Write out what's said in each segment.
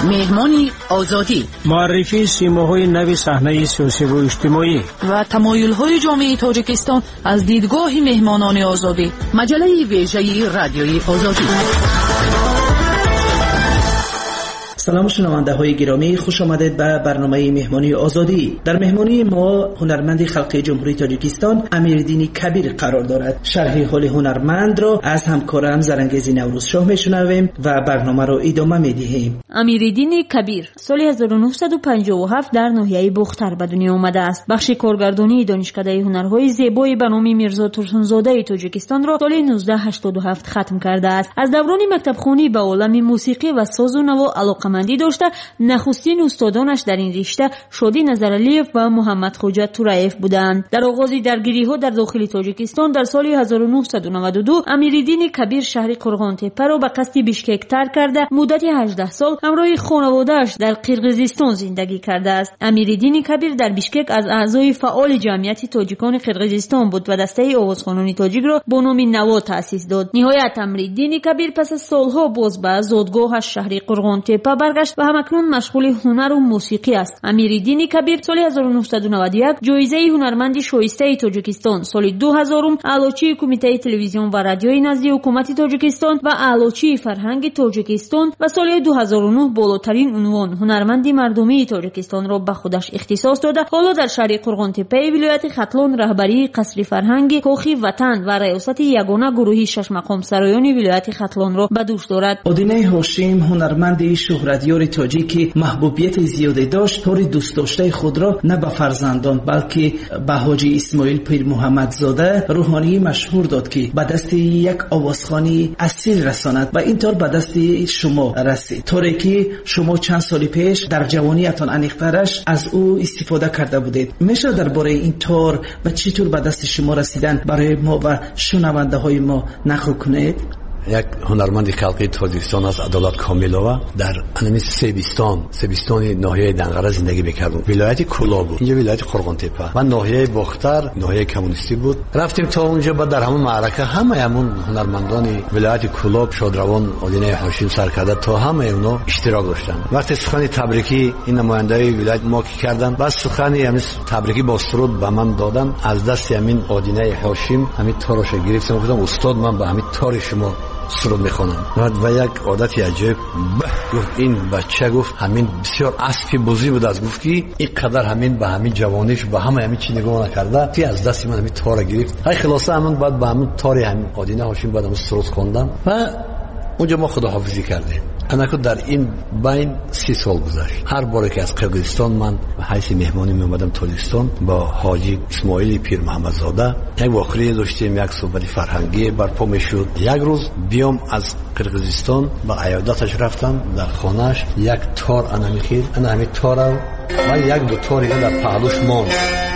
مهمانی آزادی، معرفی سیماهای نو صحنه سیاسی و اجتماعی و تمایل‌های جامعه تاجیکستان از دیدگاه مهمانان آزادی. مجله ویژه رادیوی آزادی. سلام شنونده های گرامی، خوش آمدید به برنامه مهمانی آزادی. در مهمانی ما هنرمند خلقی جمهوری تاجیکستان امیرالدین کبیر قرار دارد. شرح حال هنرمند را از همکارم زرنگیز نوروزشاه میشنویم و برنامه را ادامه میدهیم. امیرالدین کبیر سال 1957 در ناحیه بختر به دنیا آمده است. بخش کارگردانی دانشکده هنرهای زیبایی به نام میرزا ترسونزاده تاجیکستان را سال 1987 ختم کرده است. از دوران مکتبخوانی به عالم موسیقی و ساز و نوا علاقه داشته. نخستین استادانش در این رشته شادی نظرعلیف و محمد خوجت تورایف بودند. در آغاز درگیری‌ها در داخل تاجیکستان در سال 1992 امیرالدین کبیر شهر قرغانتپه را به قصد بیشکک ترک کرده مدت 18 سال همراه خانواده‌اش در قرقیزستان زندگی کرده است. امیرالدین کبیر در بیشکک از اعضای فعال جمعیت تاجیکان قرقیزستان بود و دسته آوازخوانان تاجیک را با نام نوا تأسیس داد. نهایت امیرالدین کبیر پس از سالها باز به زادگاهش شهر قرغانتپه برگشت و همکنون مشغول هنر و موسیقی است. امیرالدین کبیر سال 1991 جایزه هنرمند شایسته تاجیکستان، سال 2000 اعلاچی کمیته تلویزیون و رادیوی نزد حکومت تاجیکستان و اعلاچی فرهنگ تاجیکستان و سال 2009 بالاترین عنوان هنرمند مردمی تاجیکستان را به خودش اختصاص داده. حالا در شهر قرغانتپه ولایت ختلان رهبری قصر فرهنگ کاخ وطن و ریاست یگانه گروهی شش مقام سرایان ولایت ختلان را به دوش دارد. آدینه هاشم هنرمند شهرتیار تاجیک محبوبیت زیادی داشت. طور دوست داشته خود را نه به فرزندان بلکه به حاجی اسماعیل پیر محمدزاده روحانی مشهور داد که به دست یک آوازخوانی اصیل رساند و اینطور به دست شما رسید، طوری که شما چند سال پیش در جوانیتان انیخترش از او استفاده کرده بودید. میشه درباره این طور و چطور به دست شما رسیدن برای ما و شنونده های ما نقل کنید؟ یک هنرمند خلقی تاجیکستان از عدالت کاملووا در انمی سبیستان ناحیه دنغره زندگی میکردم. ولایت کولا بود، اینجا ولایت قرغانتپه و ناحیه بختر ناحیه کمونیستی بود. رفتیم تا اونجا بعد در همون معرکه همون هنرمندان ولایت کولا شادروان آدینه هاشم سرکرده تا همه اونا اشتراک داشتن. وقتی سخن تبریکی این نمایندای ولایت ما کردن، بعد سخن همین تبریکی با سرود به من دادن، از دست همین آدینه هاشم همین تاراش گرفتم. گفتم استاد من به همین تار شما سرود میخونم. و یک عادت عجیب گفت این بچه، گفت همین بسیار اسبی بزرگ بود، از گفت که این قدر همین به همین جوانیش به همین چی نگاه نکرده تی از دست من همین تار گرفت. های خلاصه همین بعد به همین تار همین آدینه هاشم بعد همین سرود خوندم و اونجا ما خداحافظی کردیم. انکو در این بین 30 سال گذشت. هر باره که از قرقیزستان من به حیث مهمانی می اومدم تاجیکستان با حاجی اسماعیل پیر محمدزاده یک واقعه داشتیم، یک صحبت فرهنگی برپا میشد. یک روز بیام از قرقیزستان با عیادتش رفتم در خانهش، یک تار انا میخید، انا همین تار و یک دو تاری در پهلوش ماند.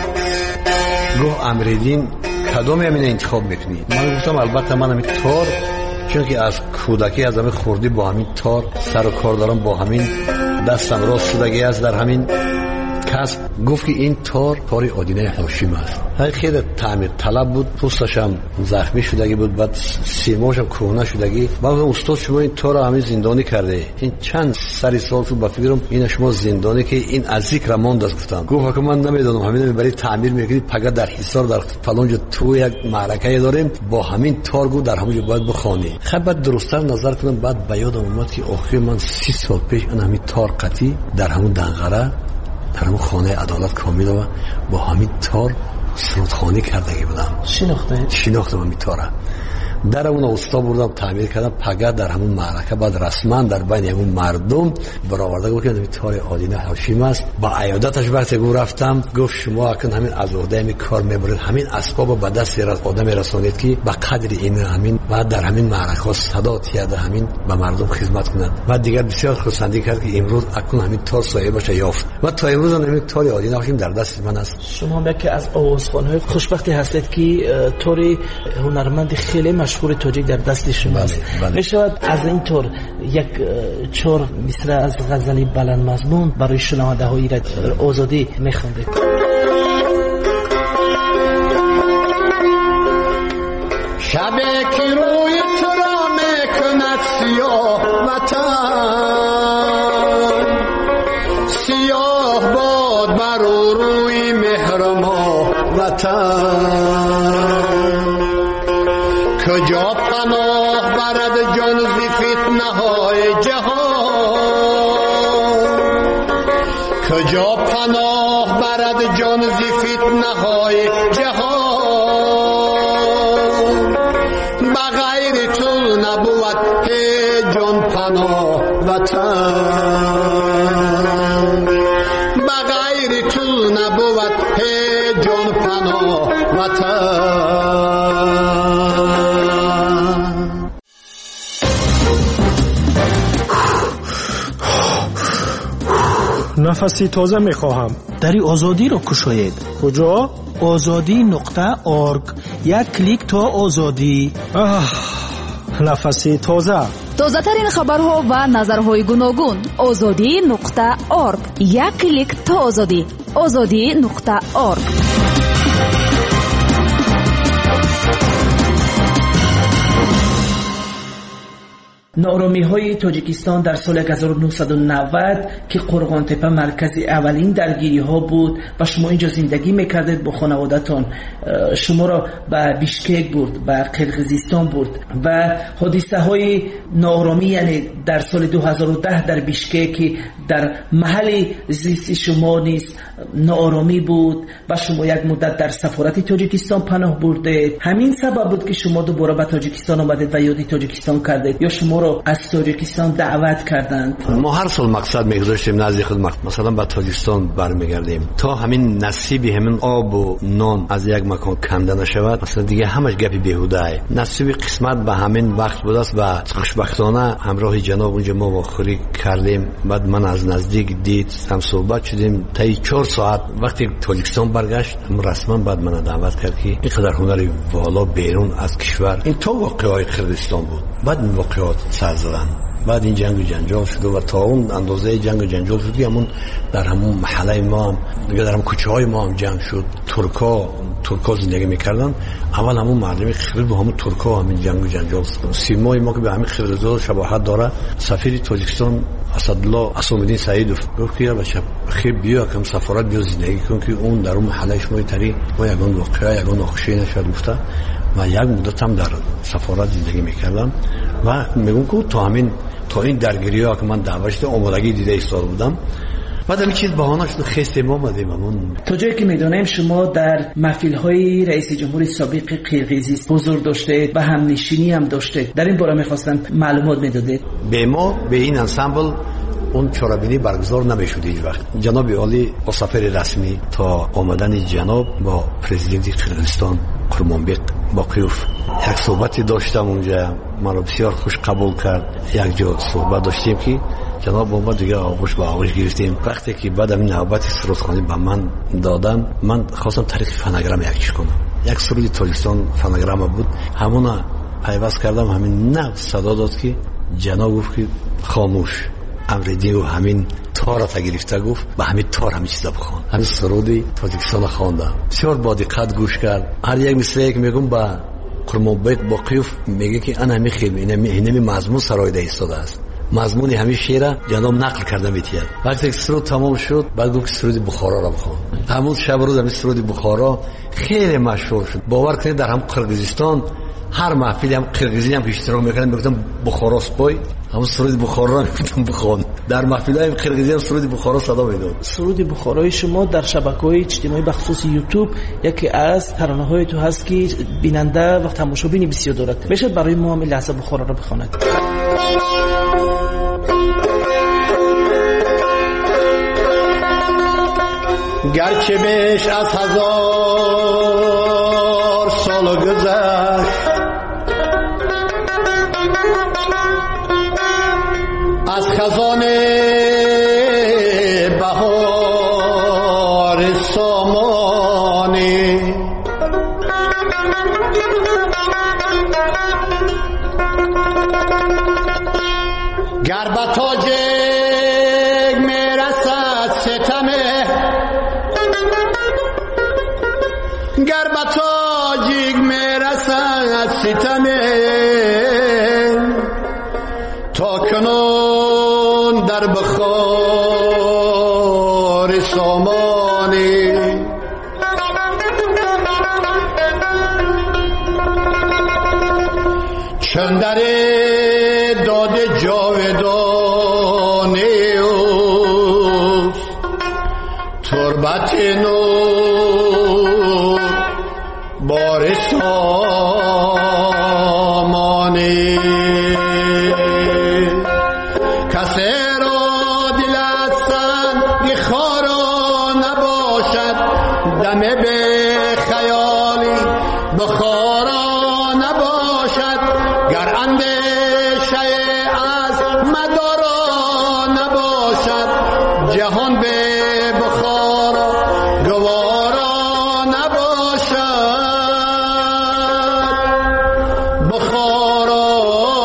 گفت امیرالدین کدومی همین انتخاب میکنی؟ من گفتم البته من همین تار، چون که از کودکی از همین خوردی با همین تار سر و کار دارم، با همین دستم راست شدگی است در همین کسب. گفت که این تار آدینه هاشم است. خیلی تعمیر طلب بود، پوستش هم زخمی شدگی بود، بعد سیماش هم کهنه شدگی. بعد استاد شما این تار همین زندانی کرده، این چند سری سال شد با فکرم این شما زندانی که این از ذکر ماند است. گفتم گفت که من نمیدونم همین برای تعمیر میکنید فقط در حصار در فلان جا تو یک معرکه داریم با همین تار گفت در همونجا باید بخوانی. خب بعد درست‌تر نظر کنم، بعد به یادم اومد که آخر من 30 سال پیش این همین تار قطعی در همون دنغره در همون خانه عدالت کاملووا با همین تار سرودخوانی کردگی بودم. شناختم همین تاره. در اون استاد بردم تعمیر کردم پگه در همون معرکه. بعد رسما در بین همون مردم برآورده گفت که تار آدینه هاشم است. با عیادتش وقتی رفتم گفت شما اکنون همین از عهده همین کار میبرید، همین اسباب به دست آدم رسانید که به قدر این همین بعد در همین معرکه صدا تیاد همین به مردم خدمت کنند. بعد دیگر بسیار خرسندی کرد که امروز اکنون همین تار صاحبش یافت و تا امروز همین تار آدینه هاشم در دست من است. شما یکی از آوازخوان‌های خوشبختی هستید که تار هنرمند خیلی مشهور تاجیک در دست شما است. میشود از این طور یک 4 مصرع از غزل بلند مضمون برای شنونده های آزادی میخوندید؟ شبه که روی تو را میکند سیاه وطن، وطن کجا پناه برد جان ز فتنه های جهان کجا پناه برد جان ز فتنه های جهان بغیر تو نبود جان پناه وطن بغیر تو نبود جان پناه وطن نفسی تازه میخواهم. دری آزادی رو کشاید. کجا؟ azadi.org. یک کلیک تا آزادی. نفسی تازه. تازه ترین خبرها و نظرهای گوناگون. azadi.org. یک کلیک تا آزادی. azadi.org. نارامی های تاجیکستان در سال 1990 که قرغان تپه مرکز اولین درگیری ها بود و شما اینجا زندگی میکردید با خانوادتان، شما را به بیشکک برد، به قرقیزستان برد و حادثه های نارامی، یعنی در سال 2010 در بیشکک در محل زیست شما نیز نارامی بود و شما یک مدت در سفارت تاجیکستان پناه بردید. همین سبب بود که شما دوباره به تاجیکستان آمدید و یاد تاجیکستان کردید یا شما را از تاجیکستان دعوت کردند؟ ما هر سال مقصد میگذاشتیم نزد خود مثلا به تاجیکستان برمیگردیم تا همین نصیبی همین آب و نان از یک مکان کنده نشود، مثلا دیگه همش گپی بیهوده است. نصیب قسمت به همین وقت بود است و خوشبختانه همراه جناب اونجا ما واخوری کردیم. بعد من از نزدیک دید، هم صحبت شدیم تا 4 ساعت. وقتی تاجیکستان برگشت رسما بعد من دعوت کرد که اینقدر هنری والا بیرون از کشور این تا واقعای قرقیزستان بود. بعد این واقعات سر زدن، بعد این جنگ و جنجال شد و تا اون اندازه جنگ و جنجال شد که همون در همون محله ما هم دیگه در همون کوچه های ما هم جنگ شد. ترکا زندگی میکردن. اول همون مردمی خرد با همون ترکا همین جنگ و جنجال شد. سیمای ما که به همین خردزاد شباهت داره. سفیر تاجیکستان اسدالله اسامالدین سعیدوف گفت که بچه خیر بیا کم سفارت بیا زندگی کن که اون در اون محله شما تری با یگان واقعه یگان ناخوشی نشد گفته. و یک مدت هم در سفارت زندگی میکردم و میگم که تا این درگیری ها که من دعوت آمادگی دیده ایستاده بودم. بعد همین چیز بهانه شد خسته ما آمدیم. تا جایی که میدونیم شما در محفل های رئیس جمهور سابق قرقیزستان حضور داشته و همنشینی هم داشته. در این باره میخواستم معلومات میدادید. به ما به این انسامبل اون چرابینی برگزار نمیشود هیچ وقت. جناب عالی با سفر رسمی تا آمدن جناب با پرزیدنت قرقیزستان قرمانبق باقیوف یک صحبتی داشتم اونجا. من رو بسیار خوش قبول کرد. یک جا صحبت داشتیم که جناب با ما دیگه آغوش به آغوش گرفتیم. وقتی که بعد همین نوبت سرودخوانی به من دادن، من خواستم طریق فناگرام یکیش کنم. یک سرود تاجیکستان فناگرام بود، همون پیوست کردم. همین نه صدا داد که جناب گفت که خاموش امریدی و همین تار تا گرفته گفت به همین تار همین چیزا بخوان. همین سرودی تاجیکستان خواندم. بسیار با دقت گوش کرد. هر یک مثلی که میگم با قرمانبق باقیوف میگه که انا میخیم اینمی مضمون سرایده ایستاده است. مضمون همین شعر جناب نقل کرده میتید. وقتی که سرود تمام شد بعد گفت سرود بخارا را بخوان. همون شب روز همین سرود بخارا خیلی مشهور شد. باور کنید در هم قرقیزستان هر محفلی هم قرقیزی هم اشتراک میکنن میگفتن بخارا سپای، همون سرود بخارا را میگفتن بخوان. در محفلای قرقیزی هم سرود بخارا صدا میداد. سرود بخارای شما در شبکه‌های اجتماعی بخصوص یوتیوب یکی از ترانه‌های تو هست که بیننده و تماشابین بسیار دارد. میشه برای ما هم لحظه بخارا را بخواند؟ گرچه بیش از 1000 سال گذشت از خزان بهار سامانی، گر به تاج میرسد ستمه، گر به تاجیک میرسد ستمه، تا کنون در بخار سامانی جاودانی اوست تربت نور بار سامانی کسی را دل از سنگ خارا نباشد دم به خیالی بخارا نباشد گر اندیشه از مدارا نباشد جهان به بخارا گوارا نباشد بخارا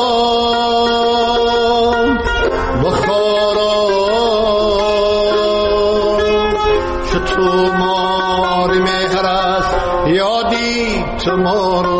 شتو مار مهر است یادی تمارو.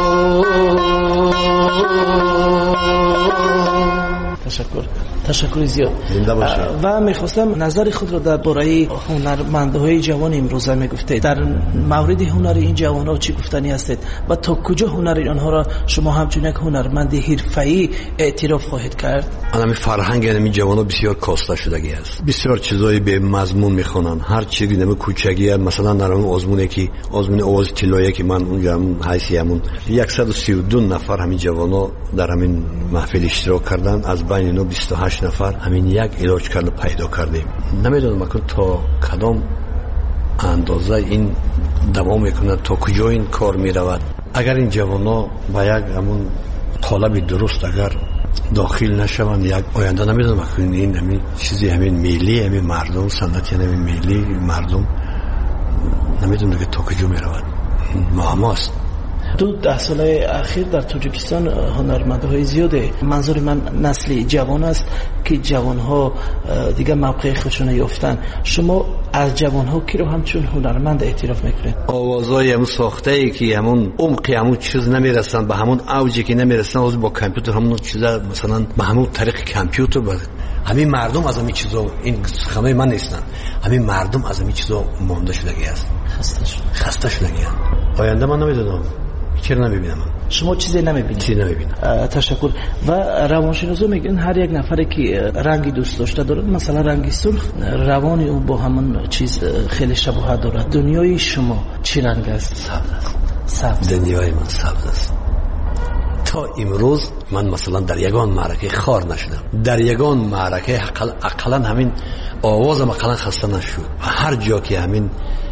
تشکر زیاد. و میخواستم نظر خود را درباره هنرمندهای جوان امروزه میگفته. در مورد هنر این جوانها چی گفتنی هستید و تا کجا هنر آنها را شما همچون یک هنرمند حرفه‌ای اعتراف خواهید کرد؟ همین فرهنگ این جوانها بسیار کاسته شدگی است. بسیار چیزای به مضمون میخونن. هر چیزی نمی کوچگی مثلا در اون آزمونه که آزمون آواز طلایی که من اونجا حیثیتمون 132 نفر همین جوانها در همین محفل اشتراک کردن. از بین اینا 28 نفر همین یک علاج کرده پیدا کردیم. نمیدونم که تا کدام اندازه این دوام میکنه، تا کجا این کار میرود. اگر این جوانا با یک همون قالب درست اگر داخل نشوند یک آینده نمیدونم که این همین چیزی همین ملی همین مردم سنتی همین ملی مردم نمیدونم که تا کجا میرود. معماست. 10 سال اخیر در تاجیکستان هنرمندهای زیاده. منظور من نسل جوان است که جوانها دیگه موقع خودشون یافتن. شما از جوانها کی رو همچون هنرمند اعتراف میکنید؟ آوازای همون ساخته ای که همون عمق همون چیز نمیرسن، به همون اوجی که نمیرسن، از با کامپیوتر همون چیزا مثلا به همون طریق کامپیوتر همین مردم از همین چیزا، این خانه من نیستن، همین مردم از همین چیزا مونده شدگی است، خسته شدگی. آینده من نمیدونم چرا نمیبینم. شما چیزی نمیبینید؟ چیزی نمیبینم. تشکر. و روانشناسا میگن هر یک نفری که رنگی دوست داشته دارد، مثلا رنگی سرخ، روانی او با همون چیز خیلی شباهت دارد. دنیای شما چی رنگ است؟ سبز است. سبز. دنیای من سبز است. تا امروز من مثلا در یگان معرکه خار نشدم. در یگان معرکه اقلا همین آوازم اقلا خسته نشد. هر جا که همین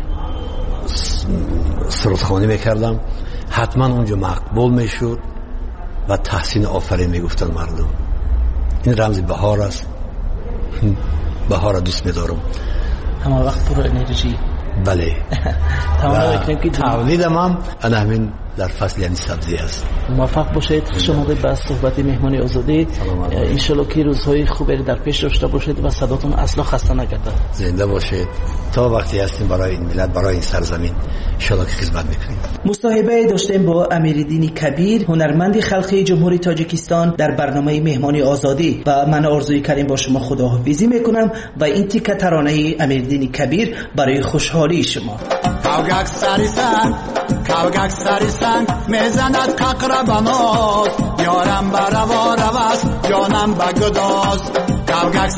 سرودخوانی میکردم حتما اونجا مقبول میشد و تحسین آفرین میگفتن مردم. این رمز بهار است. بهار دوست میدارم. همه وقت پر انرژی. بله. تولیدم هم همین در فصل یعنی سبزی است. موفق باشید. شما به صحبت مهمانی آزادی ان شاءالله که روزهای خوبی در پیش داشته باشید و صداتون اصلا خسته نگرده. زنده باشید. تا وقتی هستیم برای این ملت، برای این سرزمین ان شاءالله که خدمت میکنیم. مصاحبه داشتیم با امیرالدین کبیر، هنرمند خلقی جمهوری تاجیکستان در برنامه مهمانی آزادی. و من آرزوی کردم با شما خداحافظی میکنم و این تیکه ترانه امیرالدین کبیر برای خوشحالی شما. کاوگک سری سنگ میزند ققر بناز، یارم بروا روست جانم بگداز. کاوگک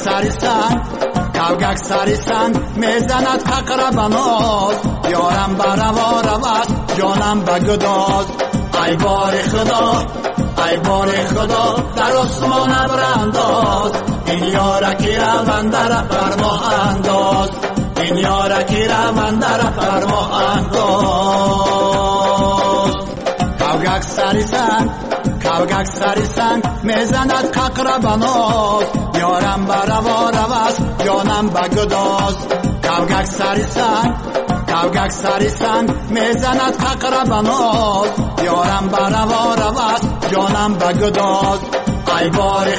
سری سنگ میزند ققر بناز، یارم بروا روست جانم بگداز. ای بار خدا در آسمان برانداز، این یارکی روان در فرما انداز، این یارکی روان در فرما انداز. کاوگک سری سنگ میزند ققر بناز، یارم بروا روست جانم بگداز. کاوگک سری سنگ میزند ققر بناز، یارم بروا روست جانم بگداز. ای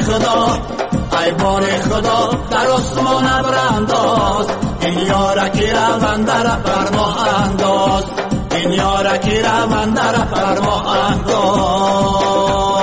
بار خدا در آسمان برانداز، این یارکی روان در فرما انداز، این یارکی روان در فرما انداز.